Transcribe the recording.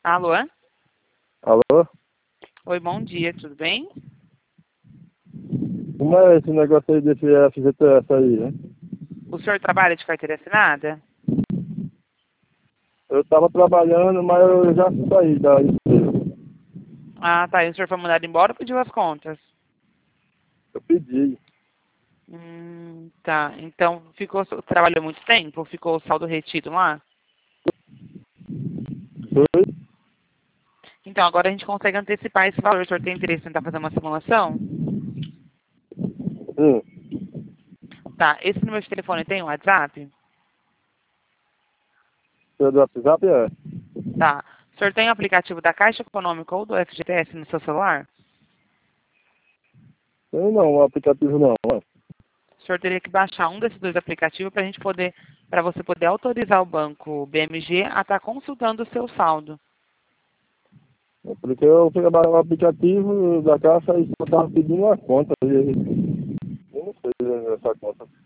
Alô? Alô? Oi, bom dia, tudo bem? Como é esse negócio aí desse FGTS aí, né? O senhor trabalha de carteira assinada? Eu tava trabalhando, mas eu já saí da empresa. Ah, tá. E o senhor foi mandado embora ou pediu as contas? Eu pedi. Tá. Então, trabalhou muito tempo? Ficou o saldo retido lá? Foi? Então, agora a gente consegue antecipar esse valor. O senhor tem interesse em tentar fazer uma simulação? Sim. Tá. Esse número de telefone tem um WhatsApp? Seu do WhatsApp é? Tá. O senhor tem o aplicativo da Caixa Econômica ou do FGTS no seu celular? Tem não, o aplicativo não. Ó. O senhor teria que baixar um desses dois aplicativos para você poder autorizar o banco BMG a estar consultando o seu saldo. Porque eu fui trabalhar no aplicativo da Caixa e só tava pedindo uma conta. Eu não sei essa conta.